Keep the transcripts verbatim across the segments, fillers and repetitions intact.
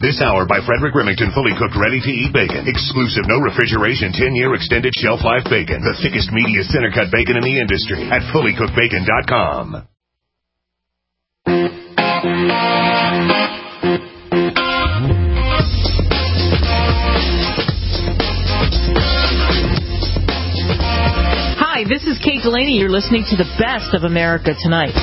This hour by Frederick Remington, fully cooked, ready-to-eat bacon. Exclusive, no refrigeration, ten-year extended shelf life bacon. The thickest, meatiest center-cut bacon in the industry at fully cooked bacon dot com. Hi, this is Kate Delaney. You're listening to the best of America Tonight.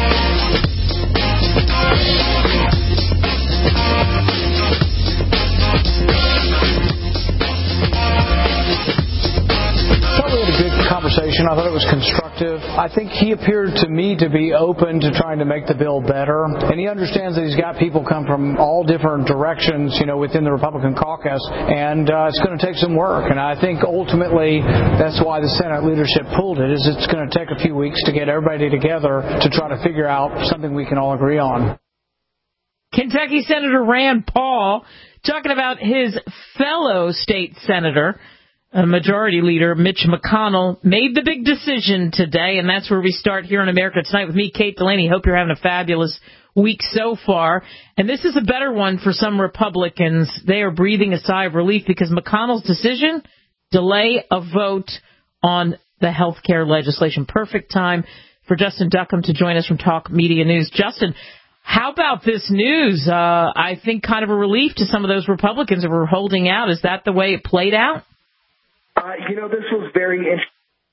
Conversation. I thought it was constructive. I think he appeared to me to be open to trying to make the bill better, and he understands that he's got people come from all different directions, you know, within the Republican caucus, and uh, it's going to take some work. And I think ultimately that's why the Senate leadership pulled it. Is it's going to take a few weeks to get everybody together to try to figure out something we can all agree on. Kentucky Senator Rand Paul talking about his fellow state senator. Uh, Majority Leader Mitch McConnell made the big decision today, and that's where we start here on America Tonight with me, Kate Delaney. Hope you're having a fabulous week so far. And this is a better one for some Republicans. They are breathing a sigh of relief because McConnell's decision, delay a vote on the health care legislation. Perfect time for Justin Duckham to join us from Talk Media News. Justin, how about this news? Uh, I think kind of a relief to some of those Republicans that were holding out. Is that the way it played out? Uh, you know, this was very interesting.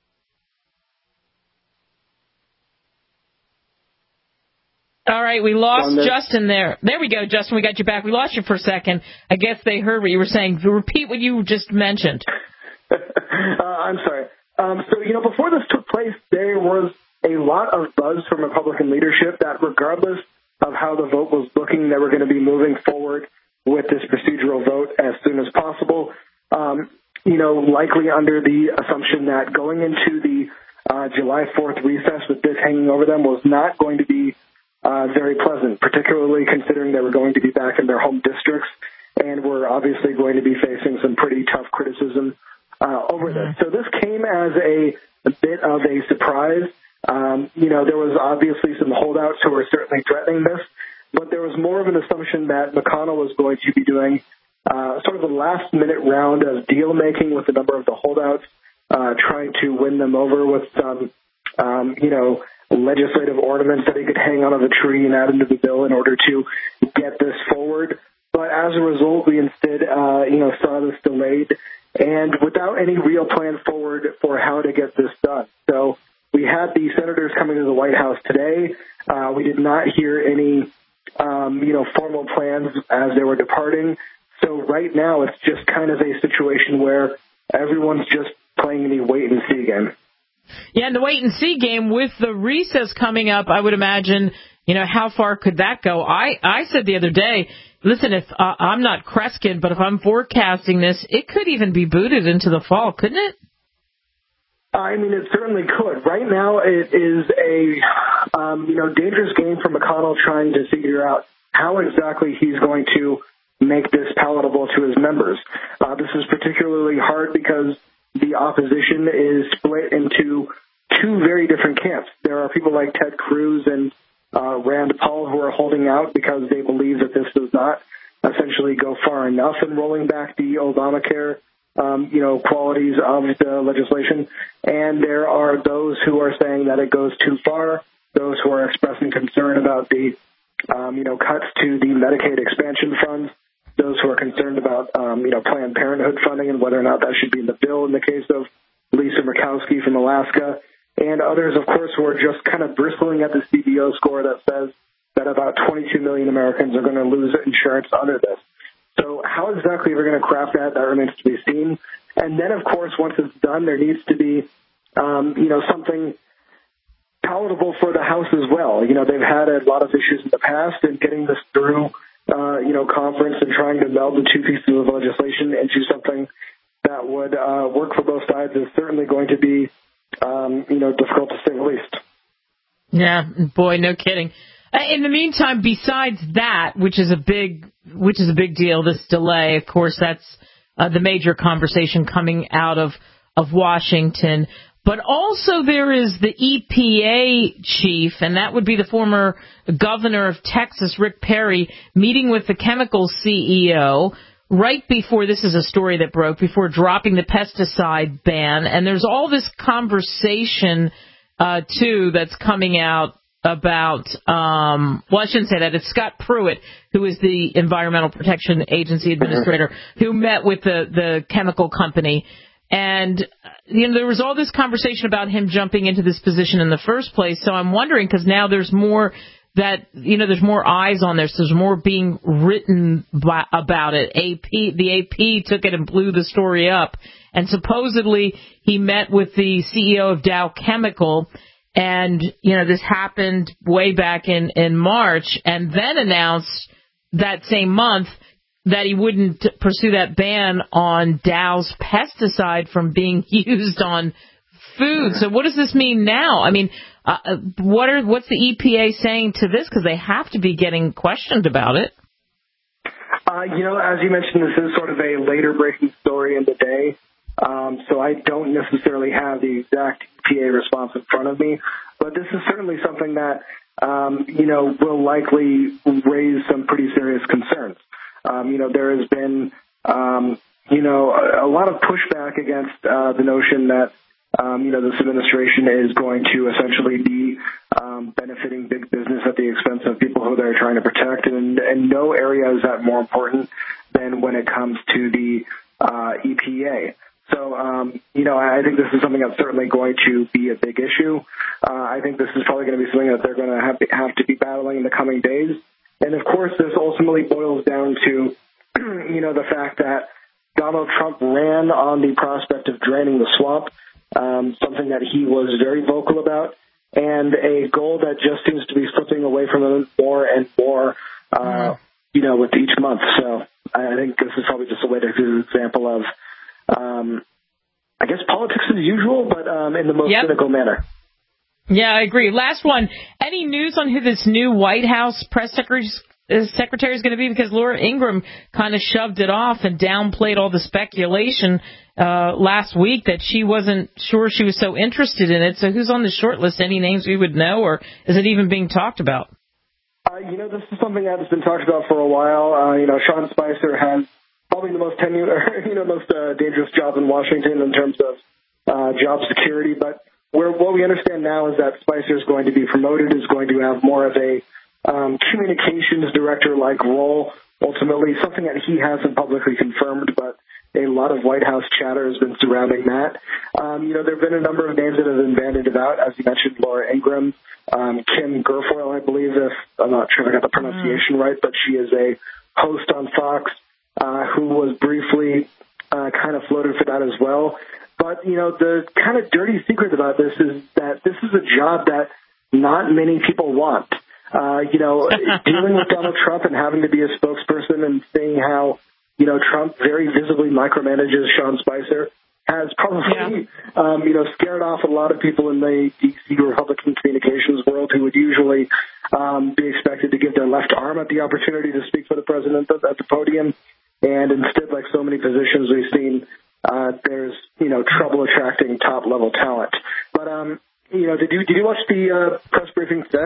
All right, we lost Justin there. There we go, Justin. We got you back. We lost you for a second. I guess they heard what you were saying. Repeat what you just mentioned. uh, I'm sorry. Um, so, you know, before this took place, there was a lot of buzz from Republican leadership that regardless of how the vote was looking, they were going to be moving forward with this procedural vote as soon as possible. Um, you know, likely under the assumption that going into the uh, July fourth recess with this hanging over them was not going to be uh, very pleasant, particularly considering they were going to be back in their home districts and were obviously going to be facing some pretty tough criticism uh, over this. So this came as a, a bit of a surprise. Um, you know, there was obviously some holdouts who were certainly threatening this, but there was more of an assumption that McConnell was going to be doing Uh, sort of a last-minute round of deal-making with a number of the holdouts, uh, trying to win them over with some, um, you know, legislative ornaments that he could hang out of a tree and add into the bill in order to get this forward. But as a result, we instead, uh, you know, saw this delayed and without any real plan forward for how to get this done. So we had the senators coming to the White House today. Uh, we did not hear any, um, you know, formal plans as they were departing. So right now, it's just kind of a situation where everyone's just playing the wait-and-see game. Yeah, and the wait-and-see game with the recess coming up, I would imagine, you know, how far could that go? I, I said the other day, listen, if uh, I'm not Kreskin, but if I'm forecasting this, it could even be booted into the fall, couldn't it? I mean, it certainly could. Right now, it is a, um, you know, dangerous game for McConnell trying to figure out how exactly he's going to make this palatable to his members. Uh, this is particularly hard because the opposition is split into two very different camps. There are people like Ted Cruz and uh, Rand Paul who are holding out because they believe that this does not essentially go far enough in rolling back the Obamacare, um, you know, qualities of the legislation. And there are those who are saying that it goes too far, those who are expressing concern about the, um, you know, cuts to the Medicaid expansion funds, those who are concerned about, um, you know, Planned Parenthood funding and whether or not that should be in the bill in the case of Lisa Murkowski from Alaska, and others, of course, who are just kind of bristling at the C B O score that says that about twenty-two million Americans are going to lose insurance under this. So how exactly we're going to craft that, that remains to be seen. And then, of course, once it's done, there needs to be, um, you know, something palatable for the House as well. You know, they've had a lot of issues in the past, and getting this through Uh, you know, conference and trying to meld the two pieces of legislation into something that would uh, work for both sides is certainly going to be, um, you know, difficult to say the least. Yeah, boy, no kidding. In the meantime, besides that, which is a big, which is a big deal, this delay, of course, that's uh, the major conversation coming out of of Washington. But also there is the E P A chief, and that would be the former governor of Texas, Rick Perry, meeting with the chemical C E O right before, this is a story that broke, before dropping the pesticide ban. And there's all this conversation, uh, too, that's coming out about, um, well, I shouldn't say that. It's Scott Pruitt, who is the Environmental Protection Agency administrator, who met with the, the chemical company. And, you know, there was all this conversation about him jumping into this position in the first place. So I'm wondering, because now there's more that, you know, there's more eyes on this. There's more being written by, about it. A P, the A P took it and blew the story up. And supposedly he met with the C E O of Dow Chemical. And, you know, this happened way back in, in March, and then announced that same month that he wouldn't pursue that ban on Dow's pesticide from being used on food. So what does this mean now? I mean, uh, what are what's the E P A saying to this? Because they have to be getting questioned about it. Uh, you know, as you mentioned, this is sort of a later breaking story in the day. Um, so I don't necessarily have the exact E P A response in front of me, but this is certainly something that, um, you know, will likely raise some pretty serious concerns. Um, you know, there has been, um, you know, a, a lot of pushback against uh, the notion that, um, you know, this administration is going to essentially be um, benefiting big business at the expense of people who they're trying to protect. And, and no area is that more important than when it comes to the uh, E P A. So, um, you know, I think this is something that's certainly going to be a big issue. Uh, I think this is probably going to be something that they're going to have to, have to be battling in the coming days. And, of course, this ultimately boils down to, you know, the fact that Donald Trump ran on the prospect of draining the swamp, um, something that he was very vocal about, and a goal that just seems to be slipping away from him more and more, uh, you know, with each month. So I think this is probably just a way to do an example of, um, I guess, politics as usual, but um, in the most yep. cynical manner. Yeah, I agree. Last one. Any news on who this new White House press secretary secretary is going to be? Because Laura Ingraham kind of shoved it off and downplayed all the speculation uh, last week that she wasn't sure she was so interested in it. So who's on the short list? Any names we would know, or is it even being talked about? Uh, you know, this is something that's been talked about for a while. Uh, you know, Sean Spicer has probably the most tenure, you know, most uh, dangerous job in Washington in terms of uh, job security. But where, what we understand now is that Spicer is going to be promoted, is going to have more of a um, communications director-like role, ultimately, something that he hasn't publicly confirmed, but a lot of White House chatter has been surrounding that. Um, you know, there have been a number of names that have been bandied about, as you mentioned, Laura Ingraham, um, Kim Guilfoyle, I believe, if I'm not sure if I got the pronunciation right, but she is a host on Fox, uh, who was briefly uh, kind of floated for that as well. But, you know, the kind of dirty secret about this is that this is a job that not many people want. Uh, you know, dealing with Donald Trump and having to be a spokesperson and seeing how, you know, Trump very visibly micromanages Sean Spicer has probably, yeah. um, you know, scared off a lot of people in the D C Republican communications world who would usually um, be expected to give their left arm at the opportunity to speak for the president at the podium. And instead, like so many positions we've seen, uh, there's, you know, trouble attracting top-level talent. But, um, you know, did you, did you watch the uh, press briefing today?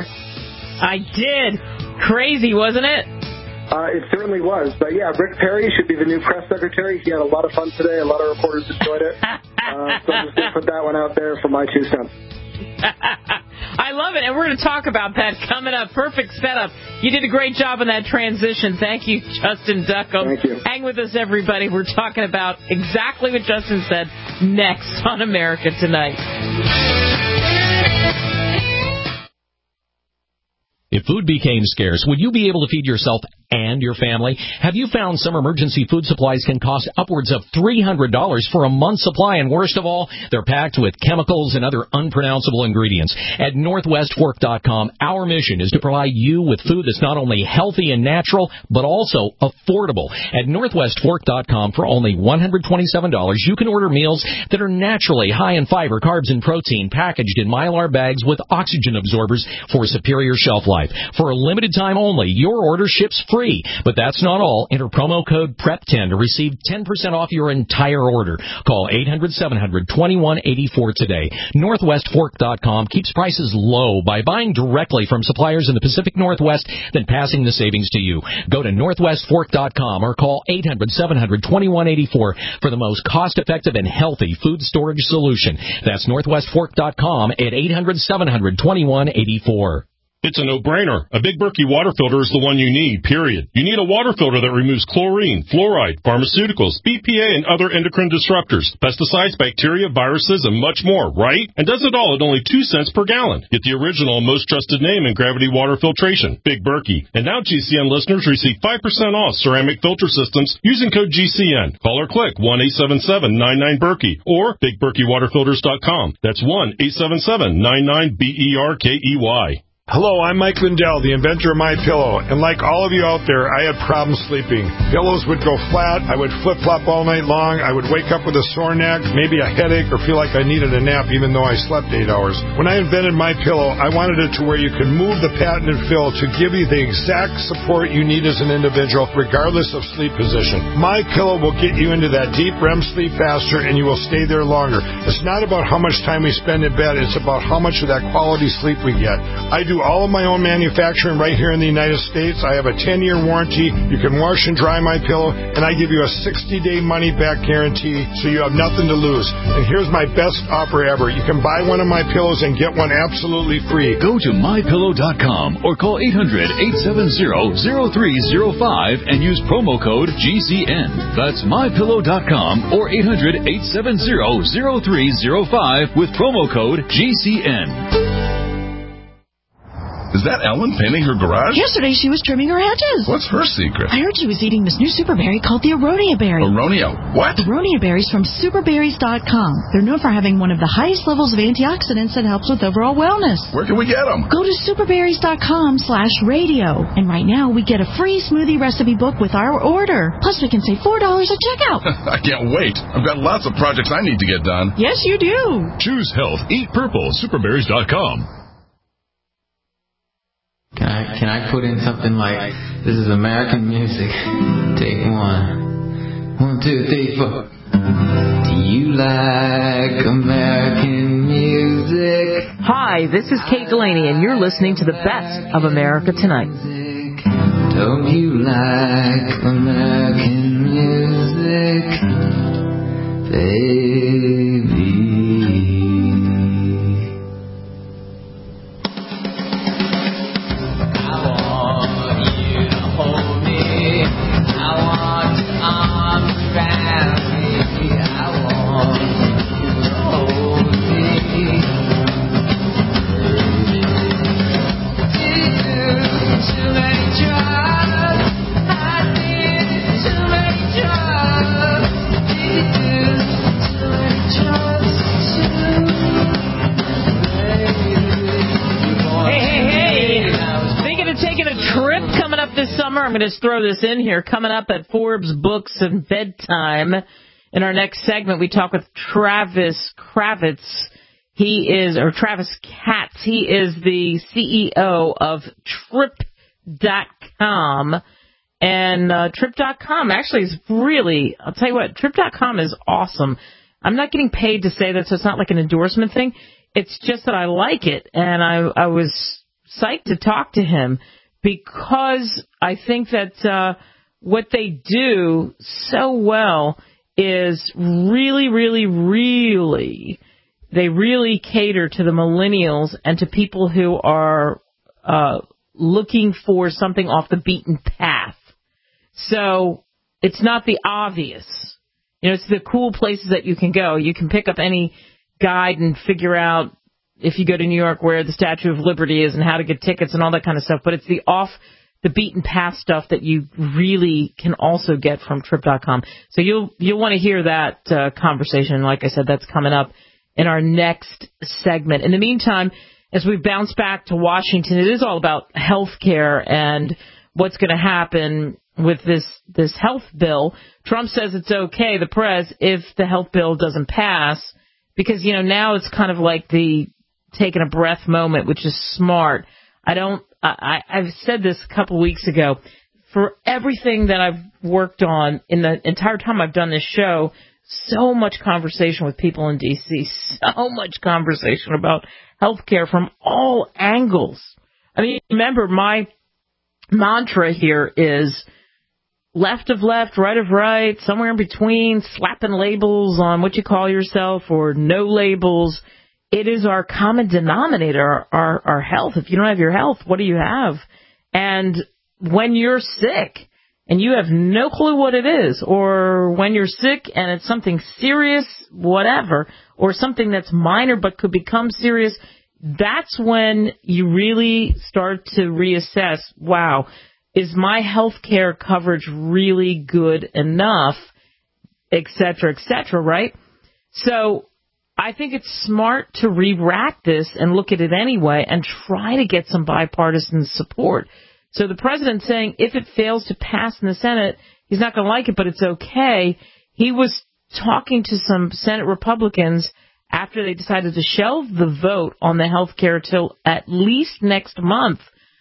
I did. Crazy, wasn't it? Uh, it certainly was. But, yeah, Rick Perry should be the new press secretary. He had a lot of fun today. A lot of reporters enjoyed it. Uh, so I'm just going to put that one out there for my two cents. I love it, and we're going to talk about that coming up. Perfect setup. You did a great job on that transition. Thank you, Justin Duckham. Thank you. Hang with us, everybody. We're talking about exactly what Justin said next on America Tonight. If food became scarce, would you be able to feed yourself and your family? Have you found some emergency food supplies can cost upwards of three hundred dollars for a month's supply? And worst of all, they're packed with chemicals and other unpronounceable ingredients. At Northwest Fork dot com, our mission is to provide you with food that's not only healthy and natural, but also affordable. At Northwest Fork dot com, for only one hundred twenty-seven dollars, you can order meals that are naturally high in fiber, carbs, and protein, packaged in Mylar bags with oxygen absorbers for superior shelf life. For a limited time only, your order ships free free. But that's not all. Enter promo code P R E P ten to receive ten percent off your entire order. Call eight hundred, seven hundred, twenty-one eighty-four today. Northwest Fork dot com keeps prices low by buying directly from suppliers in the Pacific Northwest, then passing the savings to you. Go to Northwest Fork dot com or call eight hundred, seven hundred, twenty-one eighty-four for the most cost-effective and healthy food storage solution. That's Northwest Fork dot com at eight hundred, seven hundred, twenty-one eighty-four. It's a no-brainer. A Big Berkey water filter is the one you need, period. You need a water filter that removes chlorine, fluoride, pharmaceuticals, B P A, and other endocrine disruptors, pesticides, bacteria, viruses, and much more, right? And does it all at only two cents per gallon. Get the original and most trusted name in gravity water filtration, Big Berkey. And now G C N listeners receive five percent off ceramic filter systems using code G C N. Call or click one eight seven seven, nine nine, Berkey or big berkey water filters dot com. That's one eight seven seven, nine nine, B E R K E Y. Hello, I'm Mike Lindell, the inventor of MyPillow, and like all of you out there, I had problems sleeping. Pillows would go flat, I would flip-flop all night long, I would wake up with a sore neck, maybe a headache, or feel like I needed a nap even though I slept eight hours. When I invented MyPillow, I wanted it to where you could move the patented fill to give you the exact support you need as an individual, regardless of sleep position. MyPillow will get you into that deep R E M sleep faster, and you will stay there longer. It's not about how much time we spend in bed, it's about how much of that quality sleep we get. I do all of my own manufacturing right here in the United States. I have a ten-year warranty. You can wash and dry my pillow, and I give you a sixty-day money-back guarantee, so you have nothing to lose. And here's my best offer ever. You can buy one of my pillows and get one absolutely free. Go to my pillow dot com or call eight hundred, eight seven zero, zero three zero five and use promo code G C N. That's my pillow dot com or eight hundred, eight seven zero, zero three zero five with promo code G C N. Is that Ellen painting her garage? Yesterday she was trimming her hedges. What's her secret? I heard she was eating this new super berry called the Aronia berry. Aronia what? Aronia berries from super berries dot com. They're known for having one of the highest levels of antioxidants that helps with overall wellness. Where can we get them? Go to super berries dot com slash radio. And right now we get a free smoothie recipe book with our order. Plus we can save four dollars at checkout. I can't wait. I've got lots of projects I need to get done. Yes, you do. Choose health. Eat purple. super berries dot com. Can I, can I put in something like, this is American music, take one, one, two, three, four. Do you like American music? Hi, this is Kate Delaney, and you're listening to the best of America Tonight. Don't you like American music, baby? I'm going to throw this in here. Coming up at Forbes Books and Bedtime, in our next segment, we talk with Travis Kravitz. He is, or Travis Katz, he is the C E O of Trip dot com. And uh, Trip dot com actually is really, I'll tell you what, Trip dot com is awesome. I'm not getting paid to say that, so it's not like an endorsement thing. It's just that I like it, and I, I was psyched to talk to him, because I think that uh, what they do so well is really, really, really, they really cater to the millennials and to people who are uh, looking for something off the beaten path. So it's not the obvious. You know, it's the cool places that you can go. You can pick up any guide and figure out, if you go to New York, where the Statue of Liberty is and how to get tickets and all that kind of stuff. But it's the off the beaten path stuff that you really can also get from Trip dot com. So you'll you'll want to hear that uh, conversation. Like I said, that's coming up in our next segment. In the meantime, as we bounce back to Washington, it is all about health care and what's going to happen with this this health bill. Trump says it's okay, the press, if the health bill doesn't pass, because, you know, now it's kind of like the taking a breath moment, which is smart. I don't, I, I've said this a couple weeks ago. for everything that I've worked on in the entire time I've done this show, so much conversation with people in D C, so much conversation about healthcare from all angles. I mean, remember, my mantra here is left of left, right of right, somewhere in between, slapping labels on what you call yourself or no labels. It is our common denominator, our, our, our health. If you don't have your health, what do you have? And when you're sick and you have no clue what it is, or when you're sick and it's something serious, whatever, or something that's minor but could become serious, that's when you really start to reassess, wow, is my health care coverage really good enough, et cetera, et cetera, right? So I think it's smart to re-rack this and look at it anyway and try to get some bipartisan support. So the president's saying if it fails to pass in the Senate, he's not going to like it, but it's okay. He was talking to some Senate Republicans after they decided to shelve the vote on the health care till at least next month.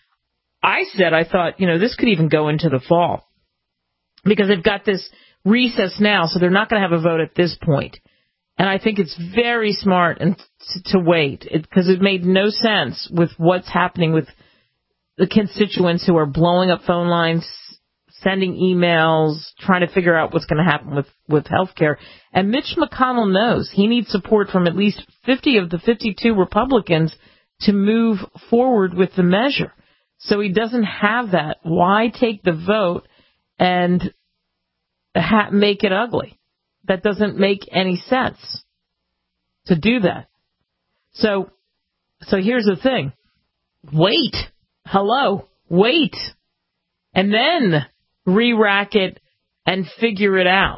I said, I thought, you know, this could even go into the fall because they've got this recess now, so they're not going to have a vote at this point. And I think it's very smart and to, to wait because it, it made no sense with what's happening with the constituents who are blowing up phone lines, sending emails, trying to figure out what's going to happen with, with health care. And Mitch McConnell knows he needs support from at least fifty of the fifty-two Republicans to move forward with the measure. So he doesn't have that. Why take the vote and ha- make it ugly? That doesn't make any sense to do that. So, so here's the thing. Wait. Hello. Wait. And then re-rack it and figure it out.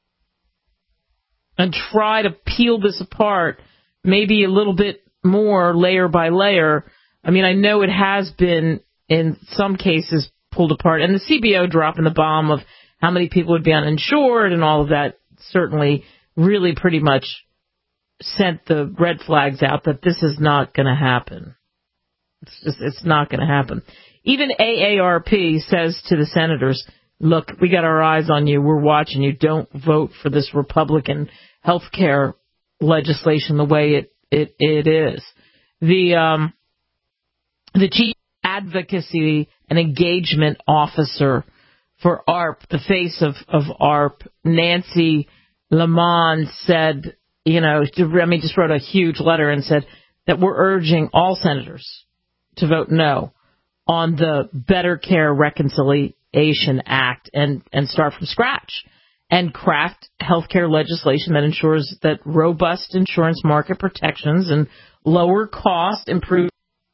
And try to peel this apart maybe a little bit more layer by layer. I mean, I know it has been in some cases pulled apart. And the C B O dropping the bomb of how many people would be uninsured and all of that certainly really pretty much sent the red flags out that this is not going to happen. It's just, it's not going to happen. Even A A R P says to the senators, look, we got our eyes on you. We're watching you. Don't vote for this Republican health care legislation the way it, it, it is. The, um, the chief advocacy and engagement officer for A R P, the face of, of A R P, Nancy Lamont, said, you know, I mean, just wrote a huge letter and said that we're urging all senators to vote no on the Better Care Reconciliation Act and, and start from scratch and craft health care legislation that ensures that robust insurance market protections and lower cost improve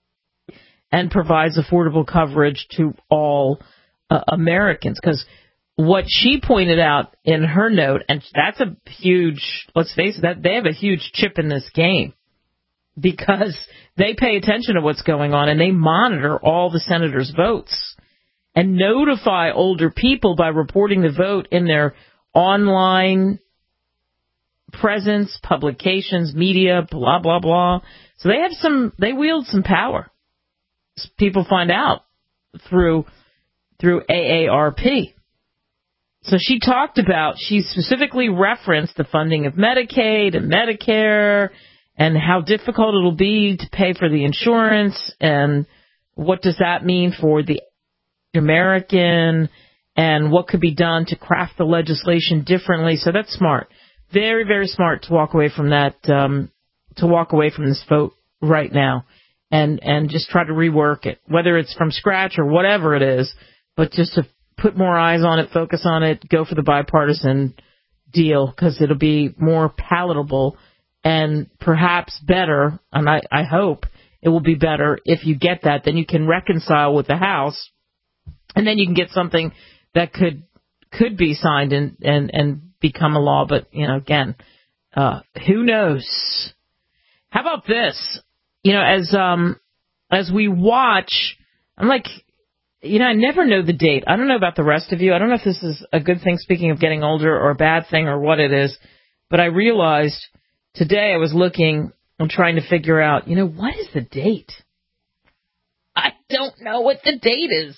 and provides affordable coverage to all uh, Americans. Because what she pointed out in her note, and that's a huge, let's face it, that they have a huge chip in this game because they pay attention to what's going on and they monitor all the senators' votes and notify older people by reporting the vote in their online presence, publications, media, blah, blah, blah. So they have some, they wield some power. People find out through through A A R P. So she talked about, she specifically referenced the funding of Medicaid and Medicare and how difficult it'll be to pay for the insurance and what does that mean for the American and what could be done to craft the legislation differently. So that's smart. Very, very smart to walk away from that, um, to walk away from this vote right now. And, and just try to rework it, whether it's from scratch or whatever it is, but just to put more eyes on it, focus on it, go for the bipartisan deal, because it'll be more palatable and perhaps better, and I, I hope it will be better if you get that. Then you can reconcile with the House, and then you can get something that could could be signed and, and, and become a law. But, you know, again, uh, who knows? How about this? You know, as um as we watch, I'm like, you know, I never know the date. I don't know about the rest of you. I don't know if this is a good thing, speaking of getting older, or a bad thing, or what it is. But I realized today I was looking and trying to figure out, you know, what is the date? I don't know what the date is.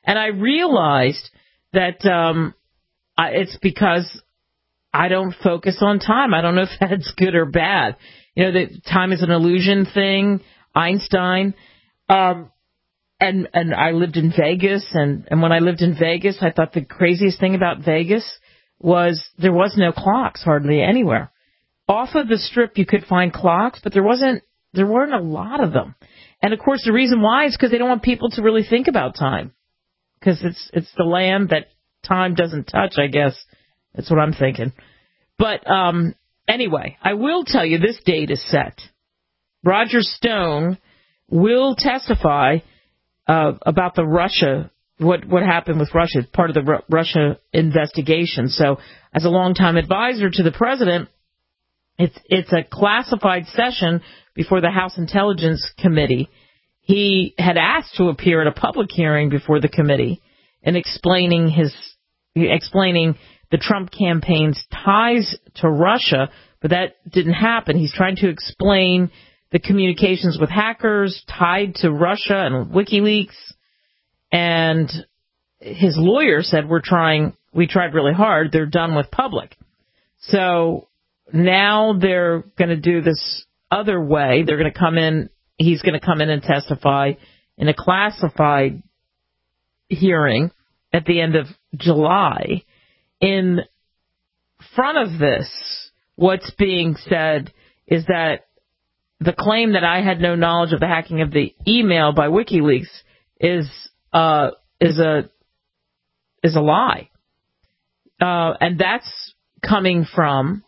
And I realized that um, I, it's because I don't focus on time. I don't know if that's good or bad. You know, that time is an illusion thing, Einstein. Um, and and I lived in Vegas, and, and when I lived in Vegas, I thought the craziest thing about Vegas was there was no clocks hardly anywhere. Off of the Strip, you could find clocks, but there wasn't. There weren't a lot of them. And, of course, the reason why is because they don't want people to really think about time, because it's it's the land that time doesn't touch, I guess. That's what I'm thinking. But um, anyway, I will tell you this date is set. Roger Stone will testify uh, about the Russia, what what happened with Russia, part of the Ru- Russia investigation. So as a longtime advisor to the president, it's it's a classified session before the House Intelligence Committee. He had asked to appear at a public hearing before the committee and explaining his explaining the Trump campaign's ties to Russia, but that didn't happen. He's trying to explain the communications with hackers tied to Russia and WikiLeaks, and his lawyer said, we're trying, we tried really hard, they're done with public. So now they're going to do this other way. They're going to come in, he's going to come in and testify in a classified hearing at the end of July. In front of this, what's being said is that the claim that I had no knowledge of the hacking of the email by WikiLeaks is uh, is a is a lie, uh, and that's coming from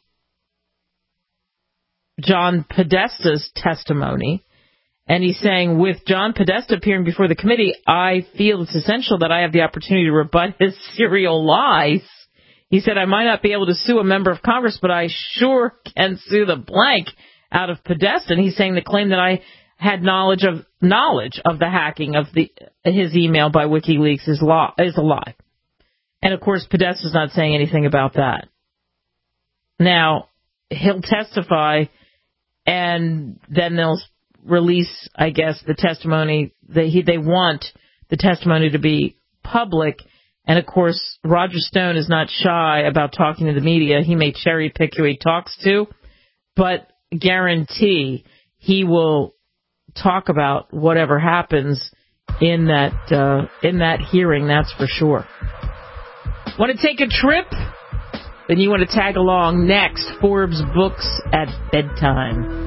John Podesta's testimony. And he's saying, with John Podesta appearing before the committee, I feel it's essential that I have the opportunity to rebut his serial lies. He said, I might not be able to sue a member of Congress, but I sure can sue the blank out of Podesta. And he's saying the claim that I had knowledge of knowledge of the hacking of the his email by WikiLeaks is, law, is a lie. And, of course, Podesta's not saying anything about that. Now, he'll testify, and then they'll release, I guess, the testimony. They, he, they want the testimony to be public. And, of course, Roger Stone is not shy about talking to the media. He may cherry-pick who he talks to, but guarantee he will talk about whatever happens in that uh, in that hearing, that's for sure. Want to take a trip? Then you want to tag along next. Forbes Books at Bedtime.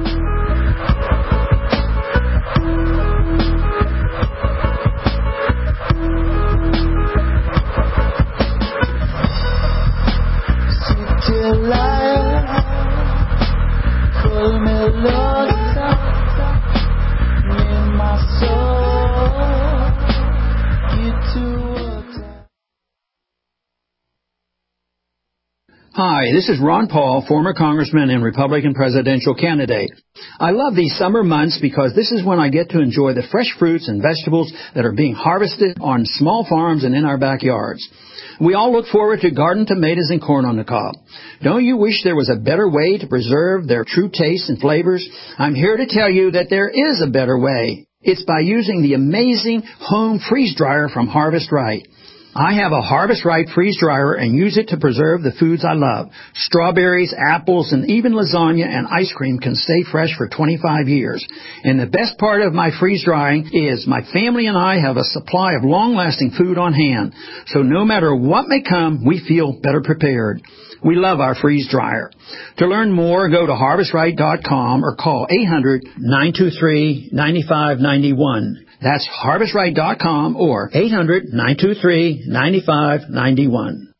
Hi, this is Ron Paul, former congressman and Republican presidential candidate. I love these summer months because this is when I get to enjoy the fresh fruits and vegetables that are being harvested on small farms and in our backyards. We all look forward to garden tomatoes and corn on the cob. Don't you wish there was a better way to preserve their true tastes and flavors? I'm here to tell you that there is a better way. It's by using the amazing home freeze dryer from Harvest Right. I have a Harvest Right freeze dryer and use it to preserve the foods I love. Strawberries, apples, and even lasagna and ice cream can stay fresh for twenty-five years. And the best part of my freeze drying is my family and I have a supply of long-lasting food on hand. So no matter what may come, we feel better prepared. We love our freeze dryer. To learn more, go to harvest right dot com or call eight hundred, nine two three, nine five nine one. That's harvest right dot com or eight hundred, nine two three, nine five nine one.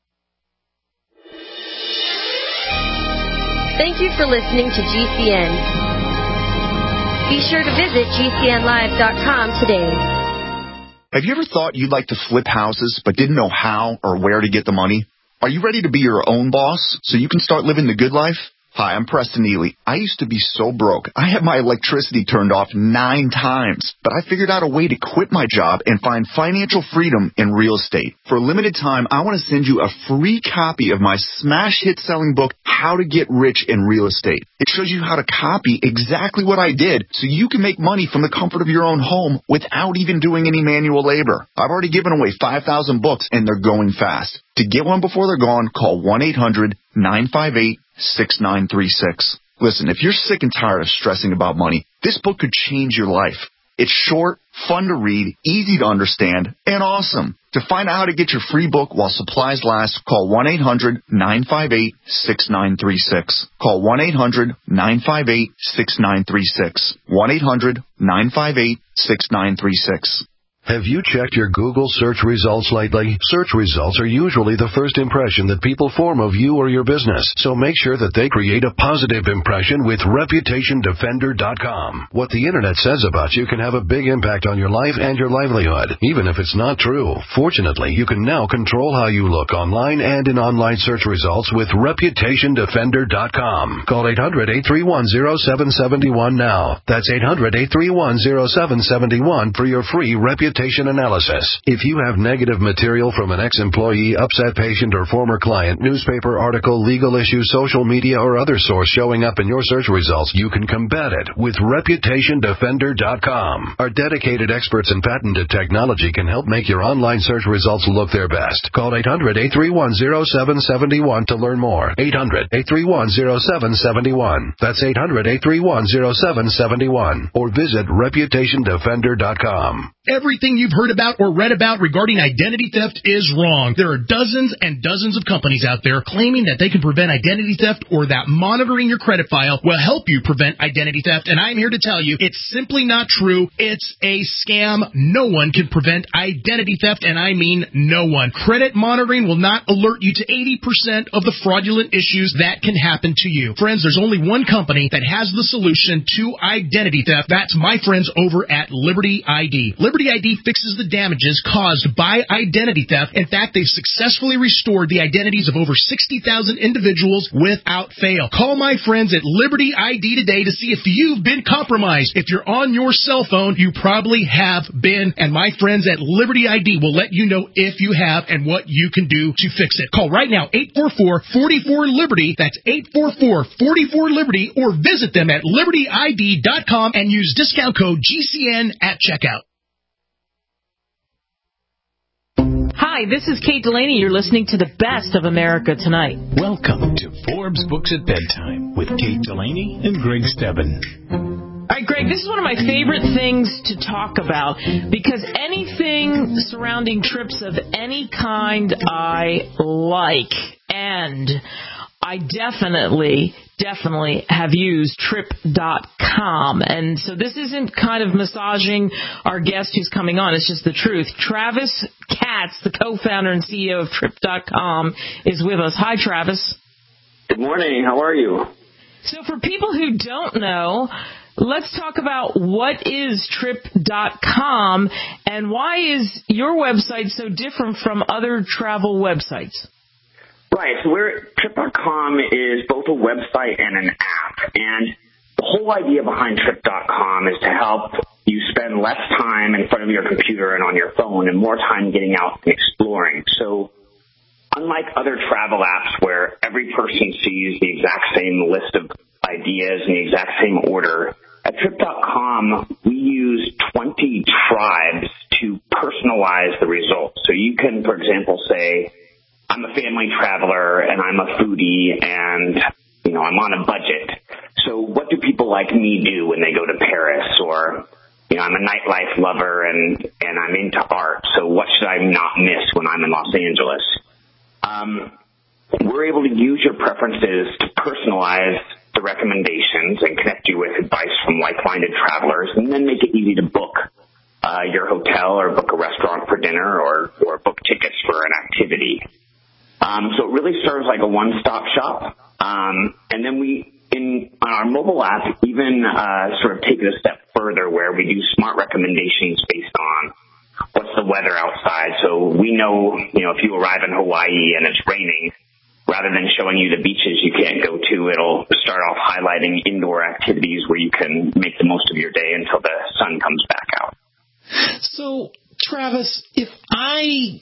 Thank you for listening to G C N. Be sure to visit G C N live dot com today. Have you ever thought you'd like to flip houses but didn't know how or where to get the money? Are you ready to be your own boss so you can start living the good life? Hi, I'm Preston Ely. I used to be so broke. I had my electricity turned off nine times, but I figured out a way to quit my job and find financial freedom in real estate. For a limited time, I want to send you a free copy of my smash hit selling book, How to Get Rich in Real Estate. It shows you how to copy exactly what I did so you can make money from the comfort of your own home without even doing any manual labor. I've already given away five thousand books and they're going fast. To get one before they're gone, call one eight hundred nine five eight six nine three six. Listen, if you're sick and tired of stressing about money, this book could change your life. It's short, fun to read, easy to understand, and awesome. To find out how to get your free book while supplies last, call one eight hundred nine five eight six nine three six. Call one eight hundred nine five eight six nine three six. one eight hundred nine five eight six nine three six. Have you checked your Google search results lately? Search results are usually the first impression that people form of you or your business, so make sure that they create a positive impression with reputation defender dot com. What the internet says about you can have a big impact on your life and your livelihood, even if it's not true. Fortunately, you can now control how you look online and in online search results with reputation defender dot com. Call eight hundred eight three one zero seven seven one now. That's eight hundred eight three one zero seven seven one for your free reputation analysis. If you have negative material from an ex-employee, upset patient, or former client, newspaper article, legal issue, social media, or other source showing up in your search results, you can combat it with reputation defender dot com. Our dedicated experts in patented technology can help make your online search results look their best. Call eight hundred eight three one zero seven seven one to learn more. eight hundred eight three one zero seven seven one. That's eight hundred eight three one zero seven seven one. Or visit reputation defender dot com. Everything you've heard about or read about regarding identity theft is wrong. There are dozens and dozens of companies out there claiming that they can prevent identity theft or that monitoring your credit file will help you prevent identity theft, and I'm here to tell you it's simply not true. It's a scam. No one can prevent identity theft, and I mean no one. Credit monitoring will not alert you to eighty percent of the fraudulent issues that can happen to you. Friends, there's only one company that has the solution to identity theft. That's my friends over at Liberty I D. Liberty I D fixes the damages caused by identity theft. In fact, they've successfully restored the identities of over sixty thousand individuals without fail. Call my friends at Liberty I D today to see if you've been compromised. If you're on your cell phone, you probably have been, and my friends at Liberty I D will let you know if you have and what you can do to fix it. Call right now, eight four four, four four, Liberty. That's eight four four, four four, Liberty, or visit them at liberty I D dot com and use discount code G C N at checkout. Hi, this is Kate Delaney. You're listening to the best of America Tonight. Welcome to Forbes Books at Bedtime with Kate Delaney and Greg Stebbin. All right, Greg, this is one of my favorite things to talk about because anything surrounding trips of any kind I like, and I definitely, definitely have used trip dot com. And so this isn't kind of massaging our guest who's coming on. It's just the truth. Travis Katz, the co-founder and C E O of trip dot com, is with us. Hi, Travis. Good morning. How are you? So for people who don't know, let's talk about what is trip dot com and why is your website so different from other travel websites? Right. So we're, trip dot com is both a website and an app. And the whole idea behind trip dot com is to help you spend less time in front of your computer and on your phone and more time getting out and exploring. So unlike other travel apps where every person sees the exact same list of ideas in the exact same order, at trip dot com we use twenty tribes to personalize the results. So you can, for example, say, I'm a family traveler and I'm a foodie and, you know, I'm on a budget. So what do people like me do when they go to Paris? Or, you know, I'm a nightlife lover and, and I'm into art. So what should I not miss when I'm in Los Angeles? Um, we're able to use your preferences to personalize the recommendations and connect you with advice from like-minded travelers and then make it easy to book uh, your hotel or book a restaurant for dinner or, or book tickets for an activity. Um, so it really serves like a one-stop shop. Um, and then we, in on our mobile app, even uh, sort of take it a step further where we do smart recommendations based on what's the weather outside. So we know, you know, if you arrive in Hawaii and it's raining, rather than showing you the beaches you can't go to to, it'll start off highlighting indoor activities where you can make the most of your day until the sun comes back out. So, Travis, if I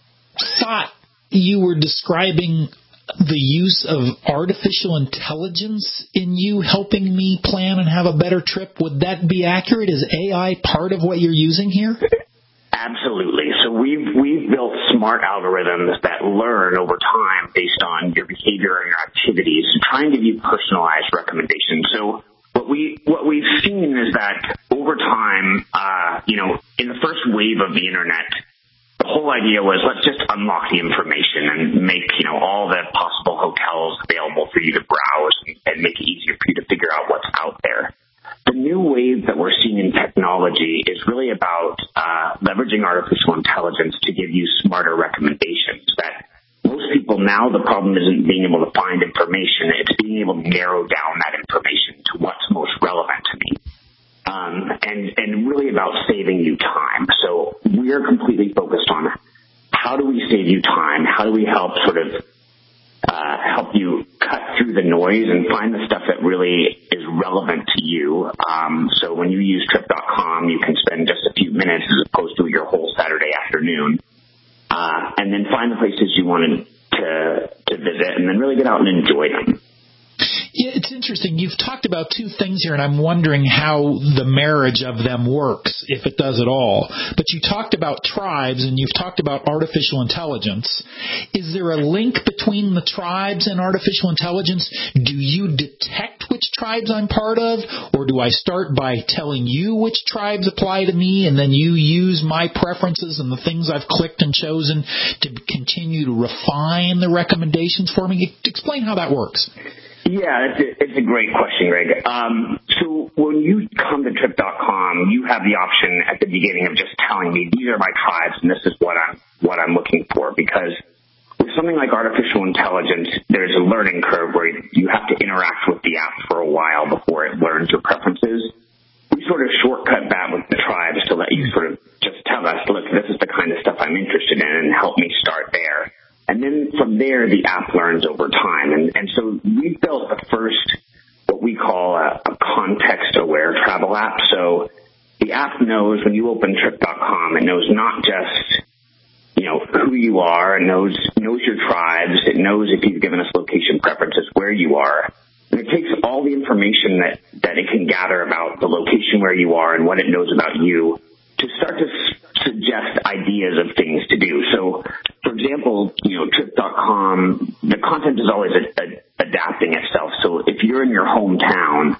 thought you were describing the use of artificial intelligence in you helping me plan and have a better trip, would that be accurate? Is A I part of what you're using here? Absolutely. So we've we've built smart algorithms that learn over time based on your behavior and your activities to try and give you personalized recommendations. So what we what we've seen is that over time, uh, you know, in the first wave of the internet, the whole idea was let's just unlock the information and make, you know, all the possible hotels available for you to browse and, and make it easier for you to figure out what's out there. The new wave that we're seeing in technology is really about uh, leveraging artificial intelligence to give you smarter recommendations. That most people now, the problem isn't being able to find information, it's being able to narrow down that information to what's most relevant to me. Um, and, and really about saving you time. So we're completely focused on how do we save you time? How do we help sort of uh, help you cut through the noise and find the stuff that really is relevant to you. Um, so when you use trip dot com, you can spend just a few minutes as opposed to your whole Saturday afternoon, uh, and then find the places you wanted to to visit, and then really get out and enjoy them. Yeah, it's interesting. You've talked about two things here, and I'm wondering how the marriage of them works, if it does at all. But you talked about tribes, and you've talked about artificial intelligence. Is there a link between the tribes and artificial intelligence? Do you detect which tribes I'm part of, or do I start by telling you which tribes apply to me, and then you use my preferences and the things I've clicked and chosen to continue to refine the recommendations for me? Explain how that works. Yeah, it's a, it's a great question, Greg. Um, so when you come to trip dot com, you have the option at the beginning of just telling me these are my tribes and this is what I'm what I'm looking for. Because with something like artificial intelligence, there's a learning curve where you have to interact with the app for a while before it learns your preferences. We sort of shortcut that with the tribes to let you sort of just tell us, look, this is the kind of stuff I'm interested in, and help me start there. And then from there, the app learns over time. And, and so we built the first, what we call a, a context-aware travel app. So the app knows when you open trip dot com, it knows not just, you know, who you are, it knows, knows your tribes, it knows if you've given us location preferences, where you are. And it takes all the information that, that it can gather about the location where you are and what it knows about you to start to s- suggest ideas of things to do. So, for example, you know, trip dot com, the content is always a, a, adapting itself. So if you're in your hometown,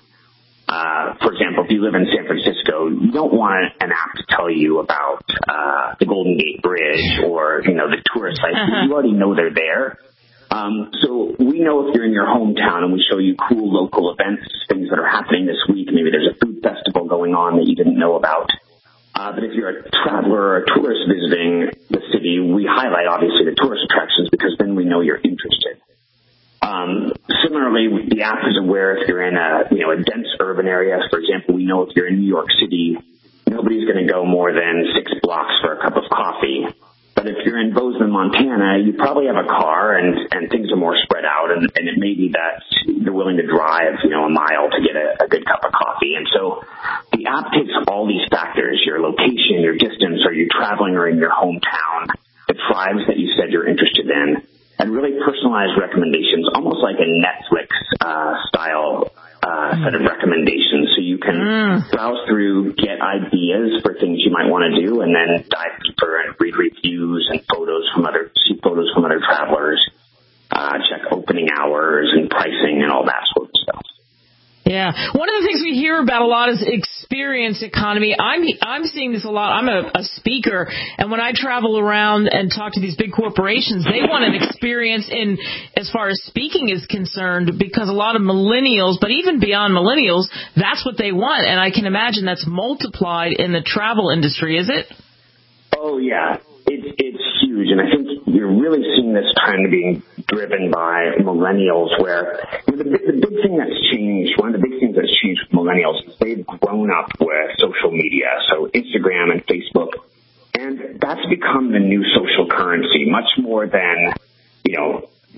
uh, for example, if you live in San Francisco, you don't want an app to tell you about uh, the Golden Gate Bridge or, you know, the tourist sites. Uh-huh. You already know they're there. Um, so we know if you're in your hometown and we show you cool local events, things that are happening this week. Maybe there's a food festival going on that you didn't know about. Uh, but if you're a traveler or a tourist visiting the city, we highlight, obviously, the tourist attractions because then we know you're interested. Um, similarly, the app is aware if you're in a, you know, a dense urban area. For example, we know if you're in New York City, nobody's going to go more than six blocks for a cup of coffee. But if you're in Bozeman, Montana, you probably have a car and, and things are more spread out, and, and it may be that you're willing to drive, you know, a mile to get a, a good cup of coffee. And so the app takes all these factors, your location, your distance, are you traveling or in your hometown, the tribes that you said you're interested in, and really personalized recommendations, almost like a Netflix uh, style uh, set of recommendations. So you can mm. browse through, get ideas for things you might want to do, and then dive deeper and read reviews and photos from other, see photos from other travelers, uh, check opening hours and pricing and all that sort of stuff. Yeah. One of the things we hear about a lot is experience economy. I'm I'm seeing this a lot. I'm a, a speaker, and when I travel around and talk to these big corporations, they want an experience in as far as speaking is concerned, because a lot of millennials, but even beyond millennials, that's what they want. And I can imagine that's multiplied in the travel industry, is it? Oh, yeah. It's, it's huge, and I think you're really seeing this trend being driven by millennials, where you know, the, the big thing that's changed, one of the big things that's changed with millennials is they've grown up with social media, so Instagram and Facebook, and that's become the new social currency, much more than, you know,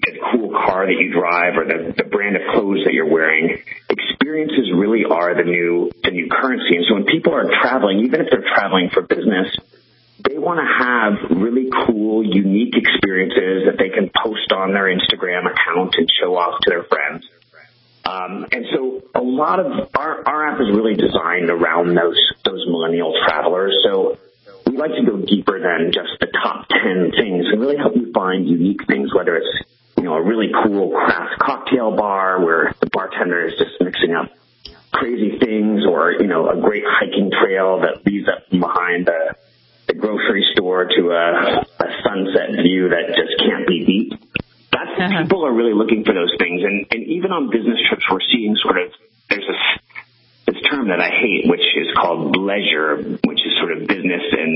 the cool car that you drive or the, the brand of clothes that you're wearing. Experiences really are the new the new currency. And so when people are traveling, even if they're traveling for business, they want to have really cool, unique experiences that they can post on their Instagram account and show off to their friends. Um, and so a lot of our, our app is really designed around those those millennial travelers. So we like to go deeper than just the top ten things and really help you find unique things, whether it's, you know, a really cool craft cocktail bar where the bartender is just mixing up crazy things, or, you know, a great hiking trail that leads up from behind the, the grocery store to a, a sunset view that just can't be beat. That's, uh-huh. People are really looking for those things. And, and even on business trips, we're seeing sort of, there's this, this term that I hate, which is called leisure, which is sort of business and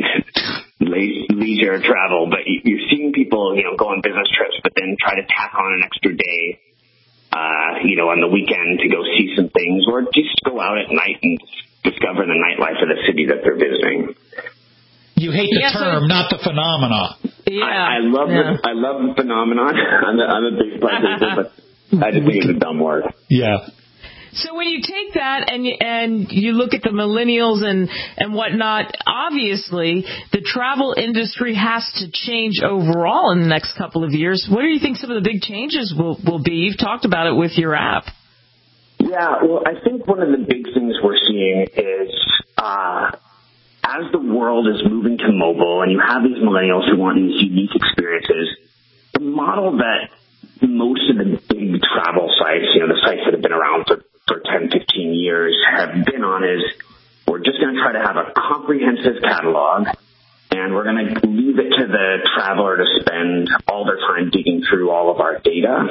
le- leisure travel. But you're seeing people, you know, go on business trips, but then try to tack on an extra day, uh, you know, on the weekend to go see some things, or just go out at night and discover the nightlife of the city that they're visiting. You hate the yeah, term, so, not the phenomena. Yeah, I, I love yeah. the I love the phenomenon. I'm a, I'm a big part but I just think it's a dumb word. Yeah. So when you take that and you, and you look at the millennials and, and whatnot, obviously the travel industry has to change overall in the next couple of years. What do you think some of the big changes will, will be? You've talked about it with your app. Yeah, well, I think one of the big things we're seeing is uh, as the world is moving to mobile and you have these millennials who want these unique experiences, the model that most of the big travel sites, you know, the sites that have been around for for ten, fifteen years have been on is we're just going to try to have a comprehensive catalog, and we're going to leave it to the traveler to spend all their time digging through all of our data.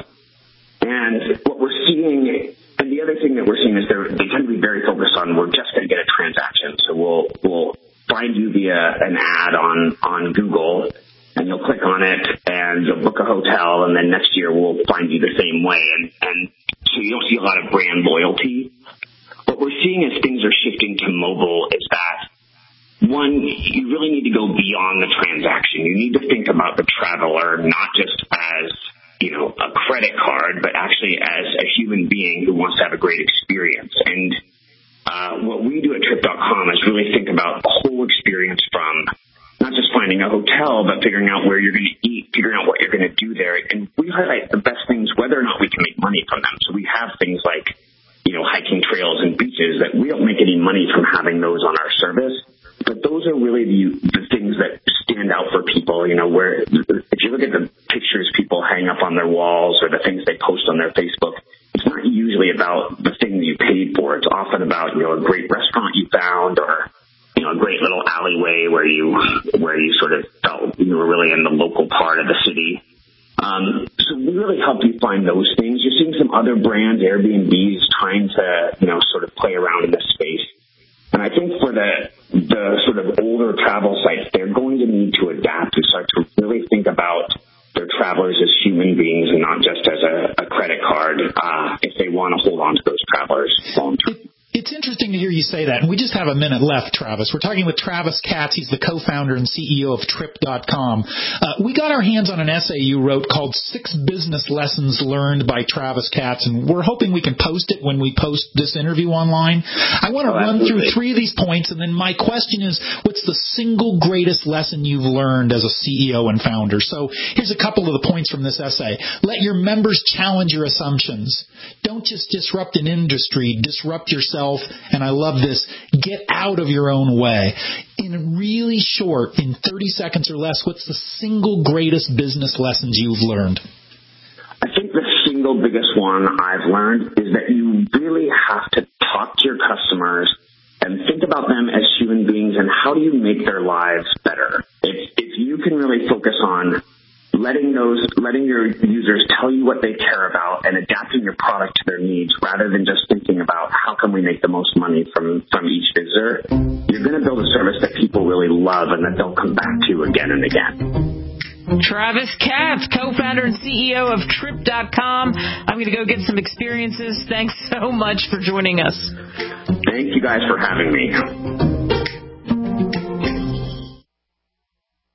And what we're seeing, and the other thing that we're seeing is they're, they tend to be very focused on we're just going to get a transaction. So we'll we'll find you via an ad on, on Google, and you'll click on it, and you'll book a hotel, and then next year we'll find you the same way. And, and so you don't see a lot of brand loyalty. What we're seeing as things are shifting to mobile is that, one, you really need to go beyond the transaction. You need to think about the traveler not just as, you know, a credit card, but actually as a human being who wants to have a great experience. And uh, what we do at Trip dot com is really think about the whole experience from not just finding a hotel, but figuring out where you're going to eat, figuring out what you're going to do there. And we highlight the best things, whether or not we can make money from them. So we have things like, you know, hiking trails and beaches that we don't make any money from having those on our service. But those are really the, the things that stand out for people, you know, where if you look at the pictures people hang up on their walls or the things they post on their Facebook, it's not usually about the things you paid for. It's often about, you know, a great restaurant you found, or you know, a great little alleyway where you where you sort of felt you were really in the local part of the city. Um, so we really help you find those things. You're seeing some other brands, Airbnbs, trying to, you know, sort of play around in this space. And I think for the the sort of older travel sites, they're going to need to adapt and start to really think about their travelers as human beings and not just as a, a credit card uh, if they want to hold on to those travelers long term. It's interesting to hear you say that, and we just have a minute left, Travis. We're talking with Travis Katz. He's the co-founder and C E O of Trip dot com. Uh, we got our hands on an essay you wrote called Six Business Lessons Learned by Travis Katz, and we're hoping we can post it when we post this interview online. I want to oh, run through three of these points, and then my question is, what's the single greatest lesson you've learned as a C E O and founder? So here's a couple of the points from this essay. Let your members challenge your assumptions. Don't just disrupt an industry, disrupt yourself. And I love this, get out of your own way. In really short, in thirty seconds or less, what's the single greatest business lessons you've learned? I think the single biggest one I've learned is that you really have to talk to your customers and think about them as human beings and how do you make their lives better. If, if you can really focus on letting those, letting your users tell you what they care about and adapting your product to their needs rather than just thinking about how can we make the most money from, from each visitor, you're going to build a service that people really love and that they'll come back to again and again. Travis Katz, co-founder and C E O of Trip dot com. I'm going to go get some experiences. Thanks so much for joining us. Thank you guys for having me.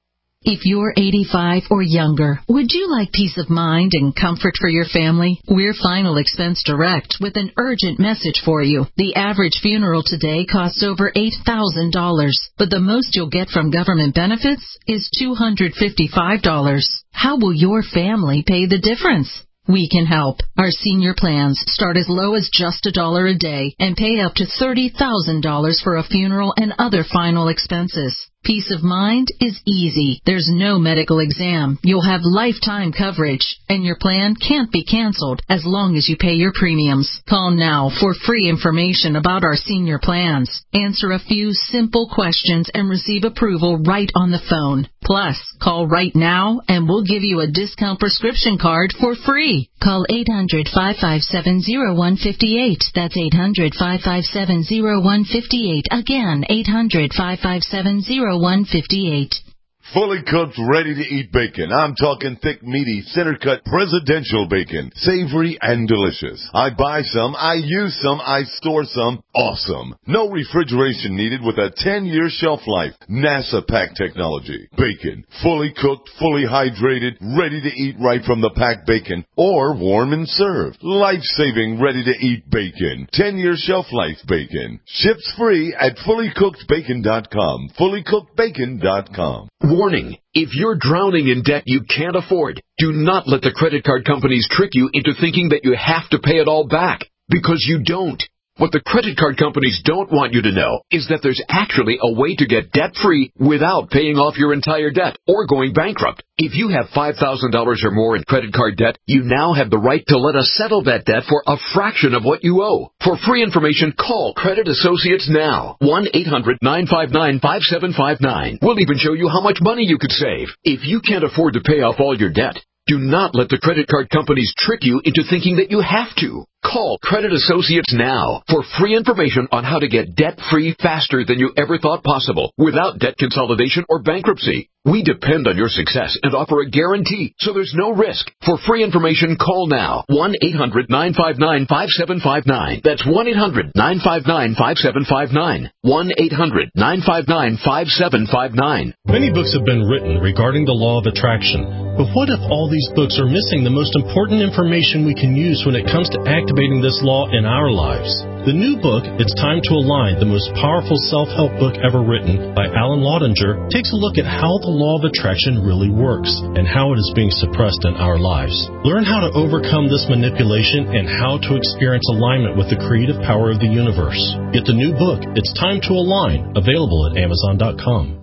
If you're eighty-five or younger, would you like peace of mind and comfort for your family? We're Final Expense Direct with an urgent message for you. The average funeral today costs over eight thousand dollars, but the most you'll get from government benefits is two hundred fifty-five dollars. How will your family pay the difference? We can help. Our senior plans start as low as just a dollar a day and pay up to thirty thousand dollars for a funeral and other final expenses. Peace of mind is easy. There's no medical exam. You'll have lifetime coverage, and your plan can't be canceled as long as you pay your premiums. Call now for free information about our senior plans. Answer a few simple questions and receive approval right on the phone. Plus, call right now and we'll give you a discount prescription card for free. Call eight hundred, five five seven, zero one five eight. That's eight hundred, five five seven, zero one five eight. Again, eight hundred, five five seven, zero one five eight. Fully cooked, ready-to-eat bacon. I'm talking thick, meaty, center-cut presidential bacon. Savory and delicious. I buy some, I use some, I store some. Awesome. No refrigeration needed with a ten-year shelf life. NASA pack technology. Bacon. Fully cooked, fully hydrated, ready to eat right from the packed bacon or warm and served. Life-saving, ready-to-eat bacon. ten-year shelf life bacon. Ships free at fully cooked bacon dot com. fully cooked bacon dot com. Warning, if you're drowning in debt you can't afford, do not let the credit card companies trick you into thinking that you have to pay it all back, because you don't. What the credit card companies don't want you to know is that there's actually a way to get debt-free without paying off your entire debt or going bankrupt. If you have five thousand dollars or more in credit card debt, you now have the right to let us settle that debt for a fraction of what you owe. For free information, call Credit Associates now. one eight hundred, nine five nine, five seven five nine. We'll even show you how much money you could save. If you can't afford to pay off all your debt, do not let the credit card companies trick you into thinking that you have to. Call Credit Associates now for free information on how to get debt-free faster than you ever thought possible without debt consolidation or bankruptcy. We depend on your success and offer a guarantee, so there's no risk. For free information, call now. one eight hundred, nine five nine, five seven five nine. That's one eight hundred, nine five nine, five seven five nine. one eight hundred, nine five nine, five seven five nine. Many books have been written regarding the law of attraction. But what if all these books are missing the most important information we can use when it comes to activating this law in our lives? The new book, It's Time to Align, the most powerful self-help book ever written by Alan Laudinger, takes a look at how the law of attraction really works and how it is being suppressed in our lives. Learn how to overcome this manipulation and how to experience alignment with the creative power of the universe. Get the new book, It's Time to Align, available at amazon dot com.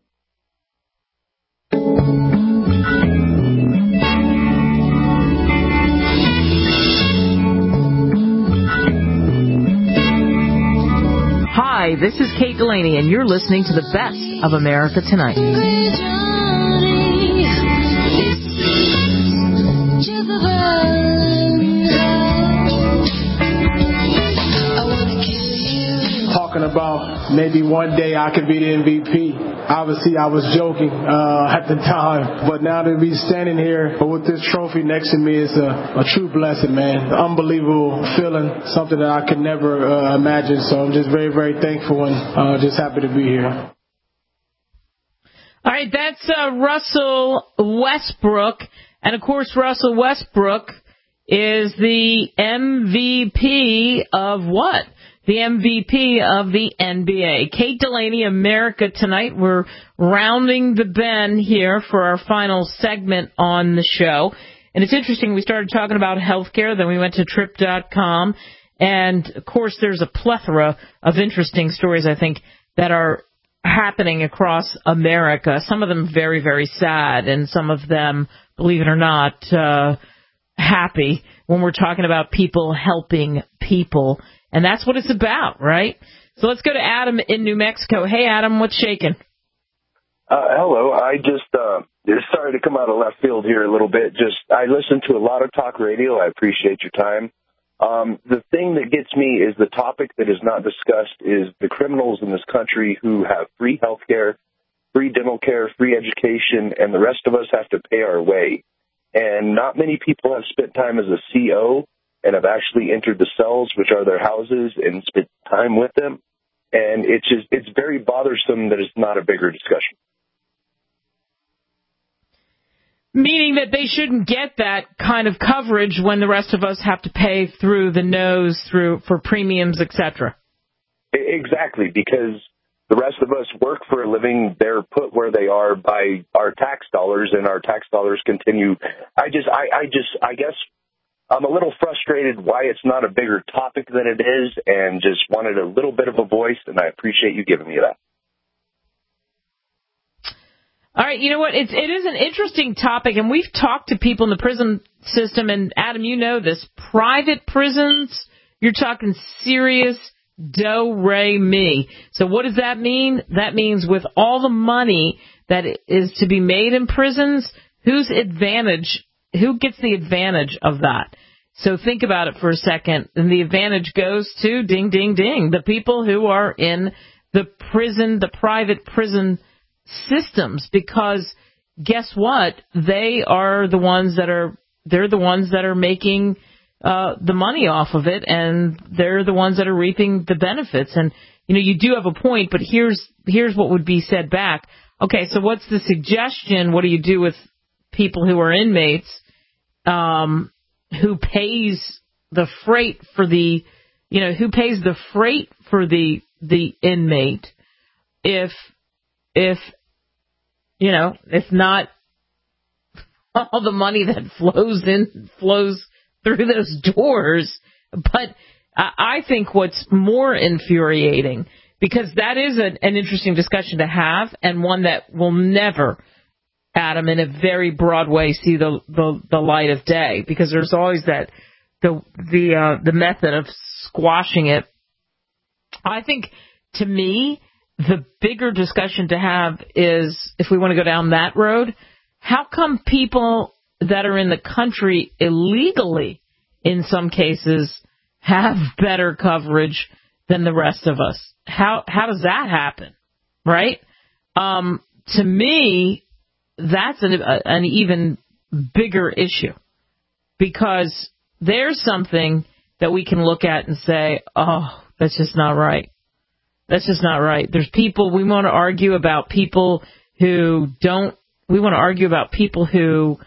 Hi, this is Kate Delaney, and you're listening to the best of America Tonight. Talking about maybe one day I could be the M V P. Obviously, I was joking uh, at the time, but now to be standing here with this trophy next to me is a, a true blessing, man. Unbelievable feeling, something that I could never uh, imagine. So I'm just very, very thankful and uh, just happy to be here. All right, that's uh, Russell Westbrook. And, of course, Russell Westbrook is the M V P of what? The M V P of the N B A. Kate Delaney, America Tonight. We're rounding the bend here for our final segment on the show. And it's interesting, we started talking about healthcare, then we went to trip dot com. And, of course, there's a plethora of interesting stories, I think, that are happening across America. Some of them very, very sad, and some of them, believe it or not, uh, happy when we're talking about people helping people. And that's what it's about, right? So let's go to Adam in New Mexico. Hey, Adam, what's shaking? Uh, hello. I just uh, sorry to come out of left field here a little bit. Just I listen to a lot of talk radio. I appreciate your time. Um, the thing that gets me is the topic that is not discussed is the criminals in this country who have free health care, free dental care, free education, and the rest of us have to pay our way. And not many people have spent time as a C O and have actually entered the cells, which are their houses, and spent time with them. And it's just, it's very bothersome that it's not a bigger discussion. Meaning that they shouldn't get that kind of coverage when the rest of us have to pay through the nose through for premiums, et cetera. Exactly, because the rest of us work for a living. They're put where they are by our tax dollars, and our tax dollars continue. I just, I, I just, I guess I'm a little frustrated why it's not a bigger topic than it is, and just wanted a little bit of a voice, and I appreciate you giving me that. All right, you know what? It's, it is an interesting topic, and we've talked to people in the prison system, and Adam, you know this. Private prisons, you're talking serious do-re-mi. So what does that mean? That means with all the money that is to be made in prisons, whose advantage, who gets the advantage of that? So think about it for a second, and the advantage goes to, ding, ding, ding, the people who are in the prison, the private prison systems, because guess what? They are the ones that are, they're the ones that are making uh, the money off of it, and they're the ones that are reaping the benefits. And, you know, you do have a point, but here's, here's what would be said back. Okay, so what's the suggestion? What do you do with people who are inmates, um, who pays the freight for the, you know, who pays the freight for the, the inmate if, if, you know, if not all the money that flows in, flows through those doors. But I think what's more infuriating, because that is an, an interesting discussion to have, and one that will never, Adam, in a very broad way, see the, the, the light of day, because there's always that, the, the, uh, the method of squashing it. I think, to me, the bigger discussion to have is, if we want to go down that road, how come people that are in the country illegally, in some cases, have better coverage than the rest of us? How how does that happen, right? Um, to me, that's an, an even bigger issue, because there's something that we can look at and say, oh, that's just not right. That's just not right. There's people, we want to argue about people who don't, we want to argue about people who,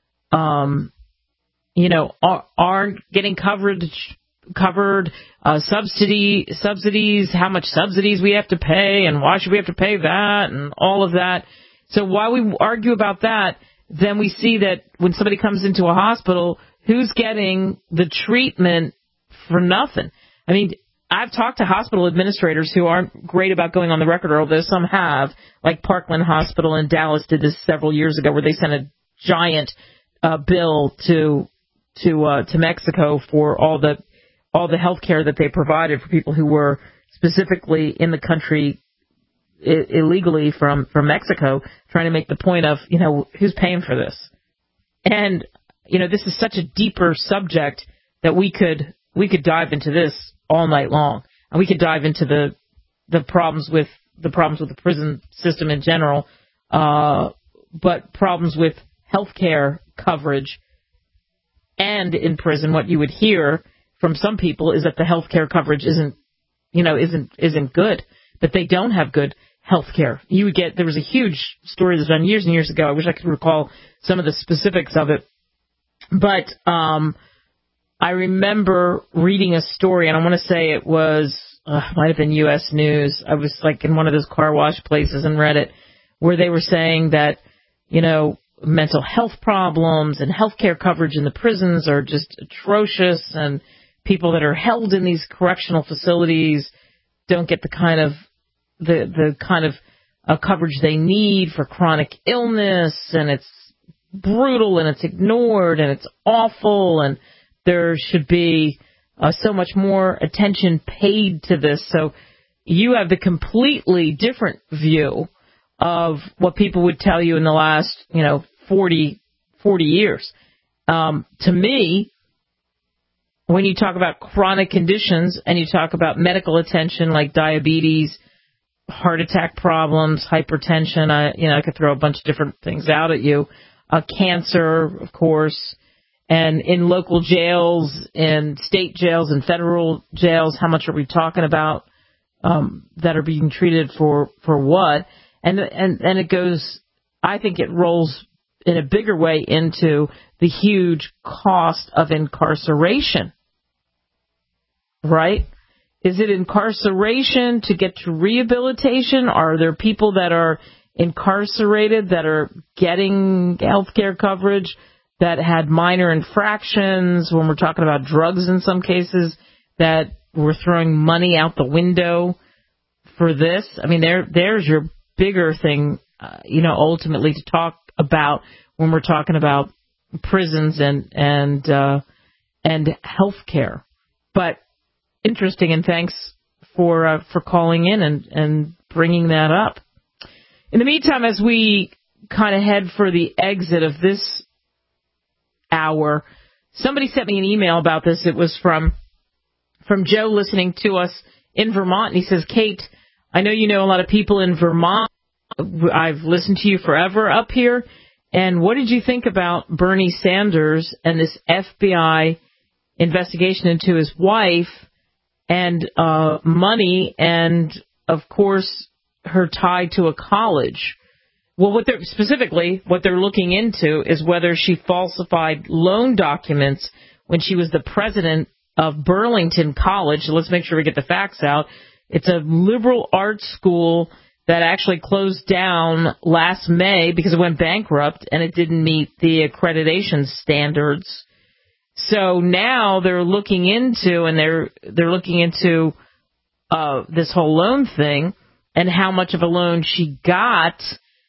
um, you know, are, aren't getting coverage, covered, uh, subsidy, subsidies, how much subsidies we have to pay, and why should we have to pay that, and all of that. So while we argue about that, then we see that when somebody comes into a hospital, who's getting the treatment for nothing? I mean, I've talked to hospital administrators who aren't great about going on the record, although some have, like Parkland Hospital in Dallas did this several years ago, where they sent a giant uh, bill to to uh, to Mexico for all the all the health care that they provided for people who were specifically in the country I- illegally from, from Mexico, trying to make the point of, you know, who's paying for this? And, you know, this is such a deeper subject that we could we could dive into this all night long, and we could dive into the the problems with the problems with the prison system in general, uh, but problems with healthcare coverage. And in prison, what you would hear from some people is that the healthcare coverage isn't, you know, isn't isn't good, that they don't have good healthcare. You would get, there was a huge story that was done years and years ago. I wish I could recall some of the specifics of it, but um. I remember reading a story, and I want to say it was, uh, might have been U S News. I was like in one of those car wash places and read it, where they were saying that, you know, mental health problems and healthcare coverage in the prisons are just atrocious, and people that are held in these correctional facilities don't get the kind of the the kind of uh, coverage they need for chronic illness, and it's brutal, and it's ignored, and it's awful, and there should be uh, so much more attention paid to this. So you have the completely different view of what people would tell you in the last, you know, forty, forty years. Um, to me, when you talk about chronic conditions and you talk about medical attention like diabetes, heart attack problems, hypertension, I, you know, I could throw a bunch of different things out at you, uh, cancer, of course. And in local jails, in state jails, and federal jails, how much are we talking about um, that are being treated for, for what? And and and it goes. I think it rolls in a bigger way into the huge cost of incarceration. Right? Is it incarceration to get to rehabilitation? Are there people that are incarcerated that are getting health care coverage that had minor infractions, when we're talking about drugs in some cases, that we're throwing money out the window for this? I mean, there there's your bigger thing, uh, you know, ultimately to talk about when we're talking about prisons and and uh, and health care. But interesting, and thanks for uh, for calling in and, and bringing that up. In the meantime, as we kind of head for the exit of this hour, somebody sent me an email about this. It was from from Joe listening to us in Vermont, and he says, Kate, I know you know a lot of people in Vermont. I've listened to you forever up here. And what did you think about Bernie Sanders and this F B I investigation into his wife and uh, money and, of course, her tie to a college? Well, what they're, specifically, what they're looking into is whether she falsified loan documents when she was the president of Burlington College. So let's make sure we get the facts out. It's a liberal arts school that actually closed down last May because it went bankrupt and it didn't meet the accreditation standards. So now they're looking into, and they're they're looking into uh, this whole loan thing and how much of a loan she got,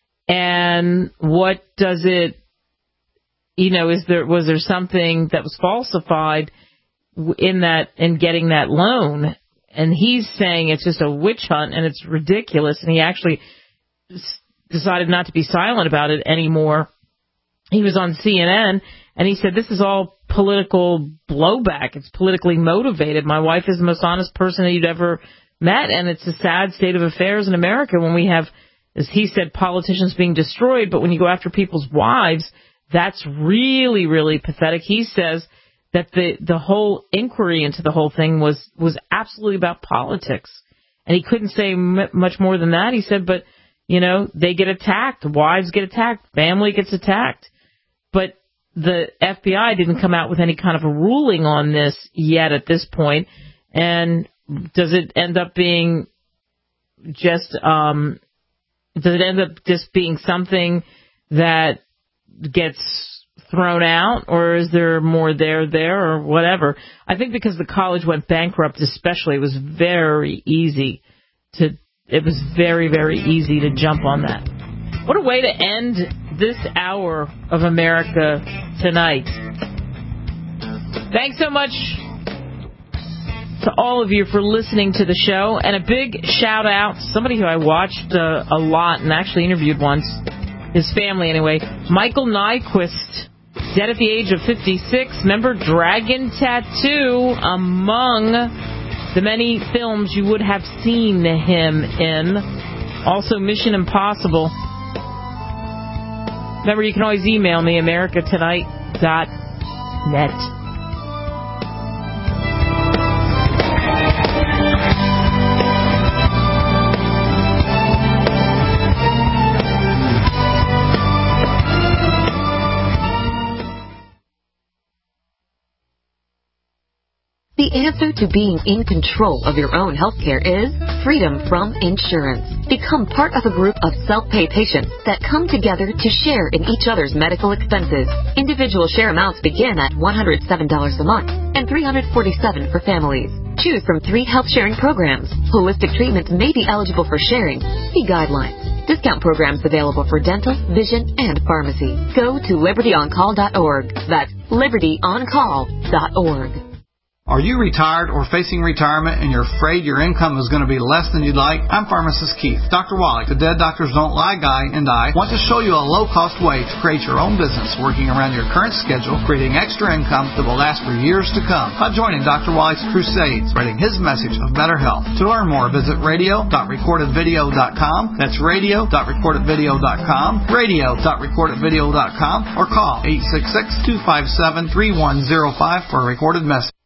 and what does it, you know, is there was there something that was falsified in that in getting that loan? And he's saying it's just a witch hunt and it's ridiculous. And he actually decided not to be silent about it anymore. He was on C N N and he said, this is all political blowback. It's politically motivated. My wife is the most honest person that you'd ever met. And it's a sad state of affairs in America when we have, as he said, politicians being destroyed. But when you go after people's wives, that's really, really pathetic. He says that the, the whole inquiry into the whole thing was, was absolutely about politics. And he couldn't say m- much more than that. He said, but, you know, they get attacked. Wives get attacked. Family gets attacked. But the F B I didn't come out with any kind of a ruling on this yet at this point. And does it end up being just, um, does it end up just being something that gets thrown out, or is there more there there or whatever? I think because the college went bankrupt especially, it was very easy to it was very, very easy to jump on that. What a way to end this hour of America Tonight. Thanks so much to all of you for listening to the show, and a big shout out to somebody who I watched uh, a lot and actually interviewed once, his family anyway, Michael Nyquist. Dead at the age of fifty-six. Remember Dragon Tattoo, among the many films you would have seen him in. Also Mission Impossible. Remember, you can always email me, america tonight dot net. The answer to being in control of your own healthcare is freedom from insurance. Become part of a group of self-pay patients that come together to share in each other's medical expenses. Individual share amounts begin at one hundred seven dollars a month and three hundred forty-seven dollars for families. Choose from three health sharing programs. Holistic treatments may be eligible for sharing. See guidelines. Discount programs available for dental, vision, and pharmacy. Go to liberty on call dot org. That's liberty on call dot org. Are you retired or facing retirement and you're afraid your income is going to be less than you'd like? I'm Pharmacist Keith. Doctor Wallach, the Dead Doctors Don't Lie guy, and I want to show you a low-cost way to create your own business working around your current schedule, creating extra income that will last for years to come by joining Doctor Wallach's crusades, spreading his message of better health. To learn more, visit radio dot recorded video dot com. That's radio dot recorded video dot com, radio dot recorded video dot com, or call eight six six, two five seven, three one zero five for a recorded message.